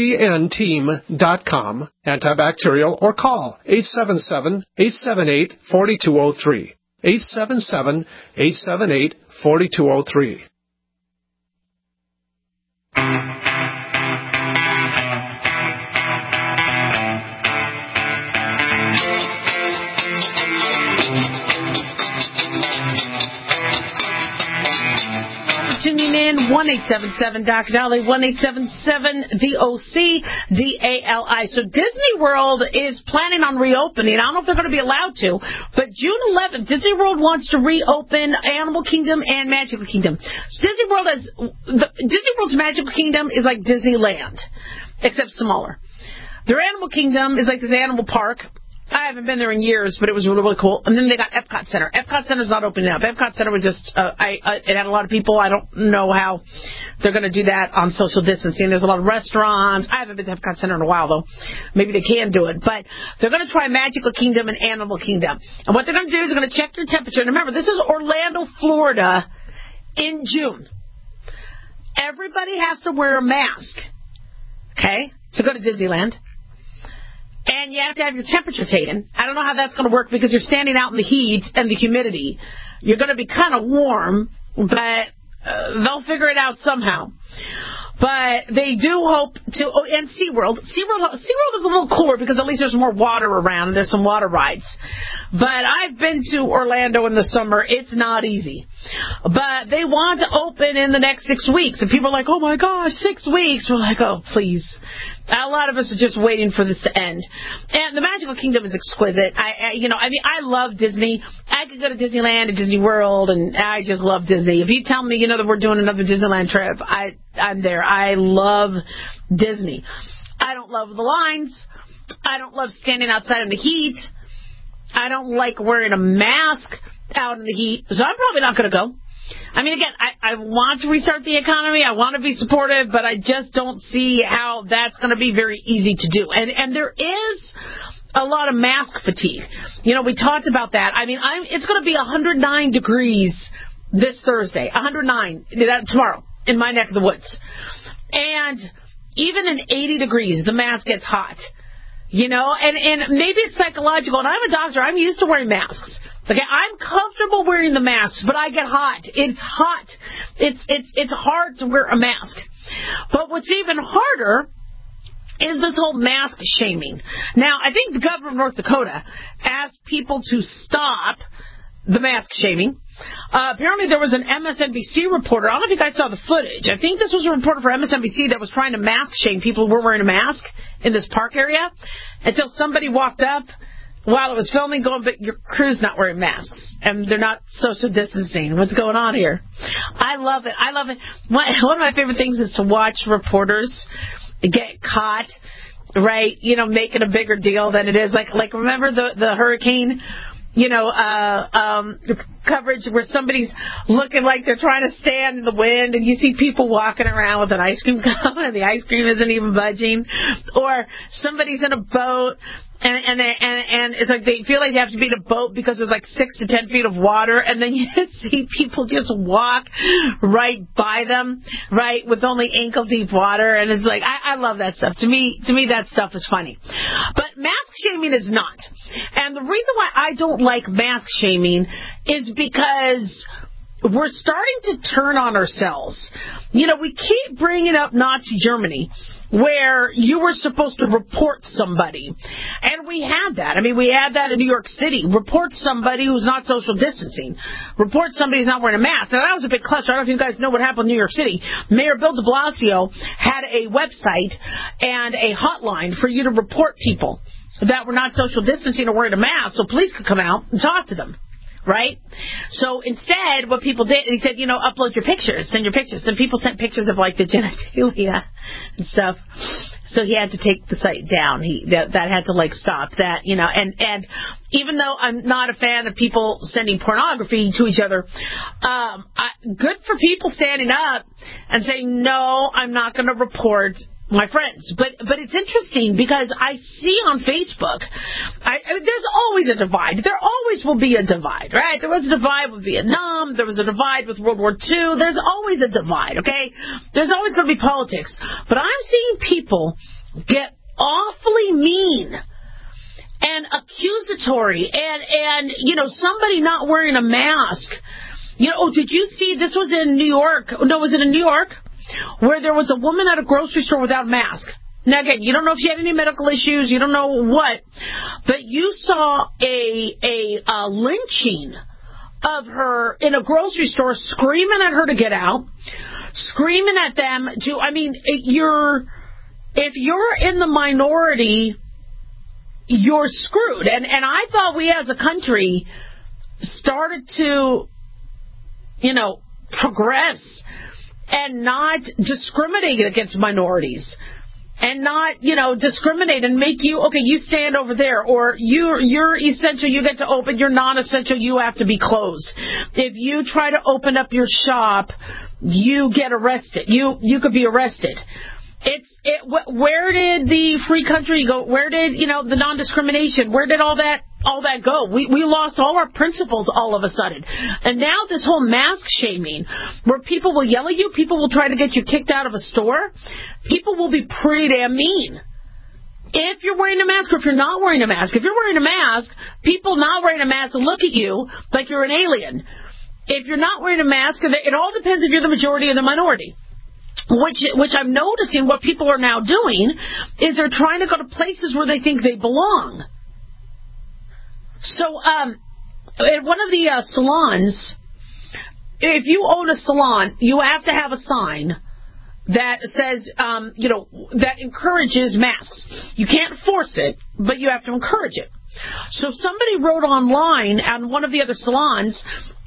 GCNteam.com, antibacterial, or call 877-878-4203. 877-878-4203. Tuning in, 1-877-Dr. Dolly, 1-877-DOC-DALI. So Disney World is planning on reopening. I don't know if they're going to be allowed to, but June 11th, Disney World wants to reopen Animal Kingdom and Magical Kingdom. So Disney World's Magical Kingdom is like Disneyland, except smaller. Their Animal Kingdom is like this animal park, I haven't been there in years, but it was really, really cool. And then they got Epcot Center. Epcot Center's not opening up. Epcot Center was just, it had a lot of people. I don't know how they're going to do that on social distancing. There's a lot of restaurants. I haven't been to Epcot Center in a while, though. Maybe they can do it. But they're going to try Magical Kingdom and Animal Kingdom. And what they're going to do is they're going to check your temperature. And remember, this is Orlando, Florida in June. Everybody has to wear a mask, okay, to go to Disneyland. And you have to have your temperature taken. I don't know how that's going to work because you're standing out in the heat and the humidity. You're going to be kind of warm, but they'll figure it out somehow. But they do hope to, and SeaWorld is a little cooler because at least there's more water around and there's some water rides. But I've been to Orlando in the summer. It's not easy. But they want to open in the next 6 weeks. And people are like, oh my gosh, 6 weeks. We're like, oh, please. A lot of us are just waiting for this to end. And the Magical Kingdom is exquisite. I love Disney. I could go to Disneyland and Disney World, and I just love Disney. If you tell me, that we're doing another Disneyland trip, I'm there. I love Disney. I don't love the lines. I don't love standing outside in the heat. I don't like wearing a mask out in the heat, so I'm probably not going to go. I mean, again, I want to restart the economy. I want to be supportive, but I just don't see how that's going to be very easy to do. And there is a lot of mask fatigue. We talked about that. I mean, it's going to be 109 degrees this Thursday, 109 tomorrow in my neck of the woods. And even in 80 degrees, the mask gets hot. And maybe it's psychological. And I'm a doctor. I'm used to wearing masks. Okay, I'm comfortable wearing the mask, but I get hot. It's hot. It's hard to wear a mask. But what's even harder is this whole mask shaming. Now, I think the governor of North Dakota asked people to stop the mask shaming. Apparently there was an MSNBC reporter. I don't know if you guys saw the footage. I think this was a reporter for MSNBC that was trying to mask shame people who weren't wearing a mask in this park area until somebody walked up while it was filming going, but your crew's not wearing masks and they're not social distancing. What's going on here? I love it. One of my favorite things is to watch reporters get caught, right, making a bigger deal than it is. Like remember the hurricane, coverage where somebody's looking like they're trying to stand in the wind and you see people walking around with an ice cream cone and the ice cream isn't even budging, or somebody's in a boat and it's like they feel like they have to be in a boat because there's like 6 to 10 feet of water, and then you see people just walk right by them, right, with only ankle deep water, and it's like I love that stuff. To me that stuff is funny. But mask shaming is not. And the reason why I don't like mask shaming is because we're starting to turn on ourselves. We keep bringing up Nazi Germany, where you were supposed to report somebody. And we had that. I mean, we had that in New York City. Report somebody who's not social distancing. Report somebody who's not wearing a mask. Now, that was a big cluster. I don't know if you guys know what happened in New York City. Mayor Bill de Blasio had a website and a hotline for you to report people that were not social distancing or wearing a mask so police could come out and talk to them. Right? So instead, what people did, he said, upload your pictures, send your pictures. Then people sent pictures of like the genitalia and stuff. So he had to take the site down. That had to stop that, and even though I'm not a fan of people sending pornography to each other, good for people standing up and saying, no, I'm not going to report my friends. But it's interesting because I see on Facebook, there's always a divide. There always will be a divide, right? There was a divide with Vietnam. There was a divide with World War II. There's always a divide, okay? There's always going to be politics. But I'm seeing people get awfully mean and accusatory and somebody not wearing a mask. Did you see, this was in New York. No, was it in New York? Where there was a woman at a grocery store without a mask. Now, again, you don't know if she had any medical issues. You don't know what. But you saw a lynching of her in a grocery store, screaming at her to get out, screaming at them to, if you're in the minority, you're screwed. And I thought we as a country started to, progress and not discriminate against minorities. and not, discriminate and make you, okay, you stand over there, or you're essential, you get to open, you're non-essential, you have to be closed. If you try to open up your shop, you get arrested. You could be arrested. Where did the free country go? Where did, the non-discrimination, where did all that go? We lost all our principles all of a sudden. And now this whole mask shaming, where people will yell at you, people will try to get you kicked out of a store, people will be pretty damn mean. If you're wearing a mask or if you're not wearing a mask. If you're wearing a mask, people not wearing a mask will look at you like you're an alien. If you're not wearing a mask, it all depends if you're the majority or the minority. Which I'm noticing what people are now doing is they're trying to go to places where they think they belong. So, at one of the salons, if you own a salon, you have to have a sign that says, that encourages masks. You can't force it, but you have to encourage it. So somebody wrote online on one of the other salons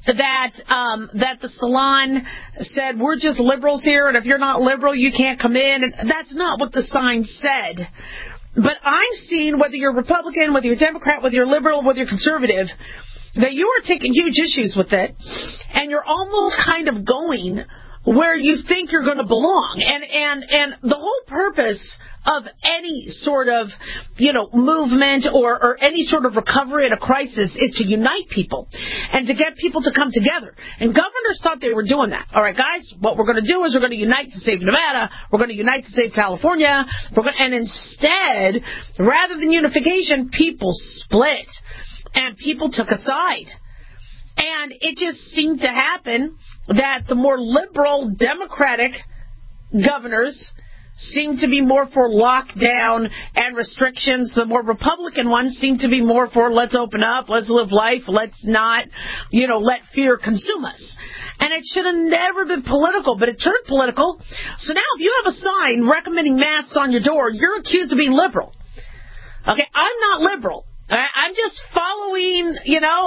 that the salon said, we're just liberals here, and if you're not liberal, you can't come in. And that's not what the sign said. But I'm seeing, whether you're Republican, whether you're Democrat, whether you're liberal, whether you're conservative, that you are taking huge issues with it, and you're almost kind of going where you think you're going to belong. And the whole purpose of any sort of, movement or any sort of recovery in a crisis is to unite people and to get people to come together. And governors thought they were doing that. All right, guys, what we're going to do is we're going to unite to save Nevada. We're going to unite to save California. And instead, rather than unification, people split and people took a side. And it just seemed to happen that the more liberal Democratic governors seem to be more for lockdown and restrictions. The more Republican ones seem to be more for let's open up, let's live life, let's not, let fear consume us. And it should have never been political, but it turned political. So now if you have a sign recommending masks on your door, you're accused of being liberal. Okay, I'm not liberal. I'm just following,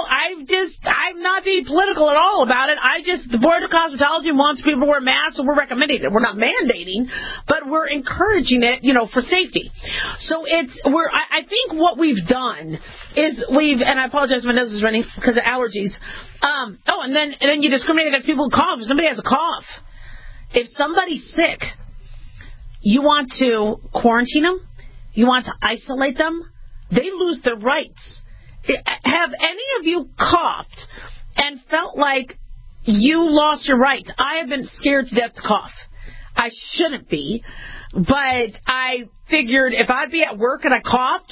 I'm not being political at all about it. The Board of Cosmetology wants people to wear masks, and we're recommending it. We're not mandating, but we're encouraging it, for safety. So I think what we've done is and I apologize if my nose is running because of allergies. And then you discriminate against people who cough. If somebody has a cough, if somebody's sick, you want to quarantine them, you want to isolate them, they lose their rights. Have any of you coughed and felt like you lost your rights? I have been scared to death to cough. I shouldn't be, but I figured if I'd be at work and I coughed,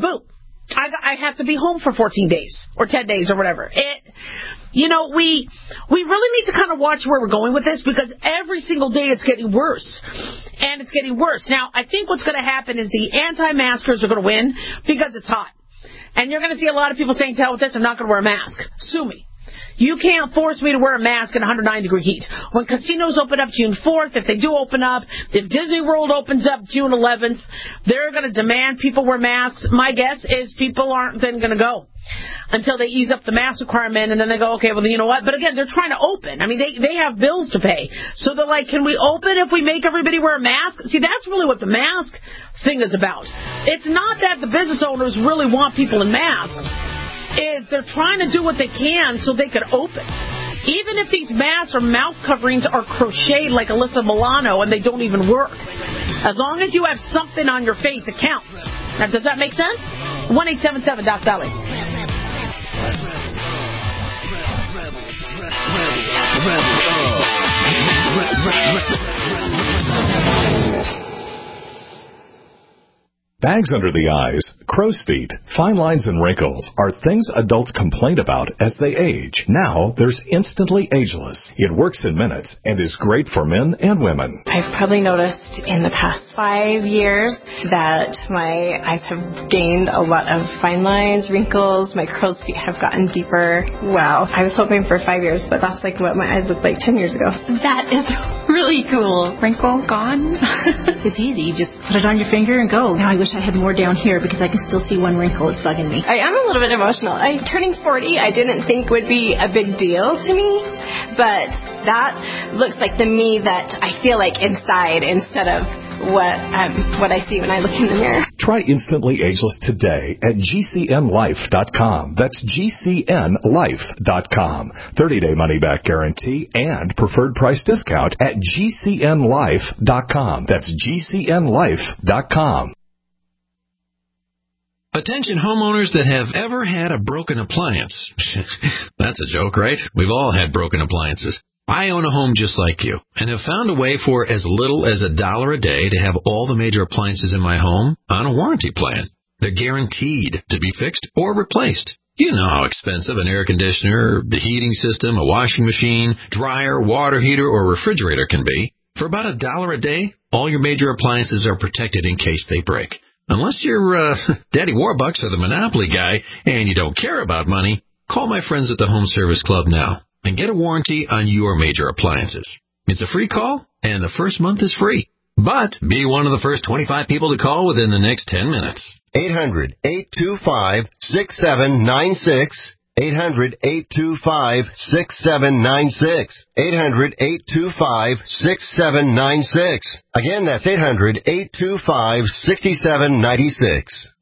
I have to be home for 14 days or 10 days or whatever. We really need to kind of watch where we're going with this, because every single day it's getting worse. And it's getting worse. Now, I think what's going to happen is the anti-maskers are going to win because it's hot. And you're going to see a lot of people saying, to hell with this, I'm not going to wear a mask. Sue me. You can't force me to wear a mask in 109-degree heat. When casinos open up June 4th, if they do open up, if Disney World opens up June 11th, they're going to demand people wear masks. My guess is people aren't then going to go until they ease up the mask requirement, and then they go, okay, well, you know what? But again, they're trying to open. I mean, they have bills to pay. So they're like, can we open if we make everybody wear a mask? See, that's really what the mask thing is about. It's not that the business owners really want people in masks. They're trying to do what they can so they could open. Even if these masks or mouth coverings are crocheted like Alyssa Milano and they don't even work. As long as you have something on your face, it counts. Now, does that make sense? 1-877-DOC-DOLLY. Bags under the eyes, crow's feet, fine lines and wrinkles are things adults complain about as they age. Now, there's Instantly Ageless. It works in minutes and is great for men and women. I've probably noticed in the past 5 years that my eyes have gained a lot of fine lines, wrinkles, my crow's feet have gotten deeper. Wow. I was hoping for 5 years, but that's like what my eyes looked like 10 years ago. That is really cool. Wrinkle gone. It's easy. You just put it on your finger and go. Now I wish I had more down here because I can still see one wrinkle. It's bugging me. I am a little bit emotional. Turning 40, I didn't think would be a big deal to me, but that looks like the me that I feel like inside instead of what I see when I look in the mirror. Try Instantly Ageless today at GCNLife.com. That's GCNLife.com. 30-day money-back guarantee and preferred price discount at GCNLife.com. That's GCNLife.com. Attention homeowners that have ever had a broken appliance. That's a joke, right? We've all had broken appliances. I own a home just like you and have found a way for as little as $1 a day to have all the major appliances in my home on a warranty plan. They're guaranteed to be fixed or replaced. You know how expensive an air conditioner, the heating system, a washing machine, dryer, water heater, or refrigerator can be. For about $1 a day, all your major appliances are protected in case they break. Unless you're Daddy Warbucks or the Monopoly guy and you don't care about money, call my friends at the Home Service Club now and get a warranty on your major appliances. It's a free call, and the first month is free. But be one of the first 25 people to call within the next 10 minutes. 800-825-6796. 800-825-6796. 800-825-6796. Again, that's 800-825-6796.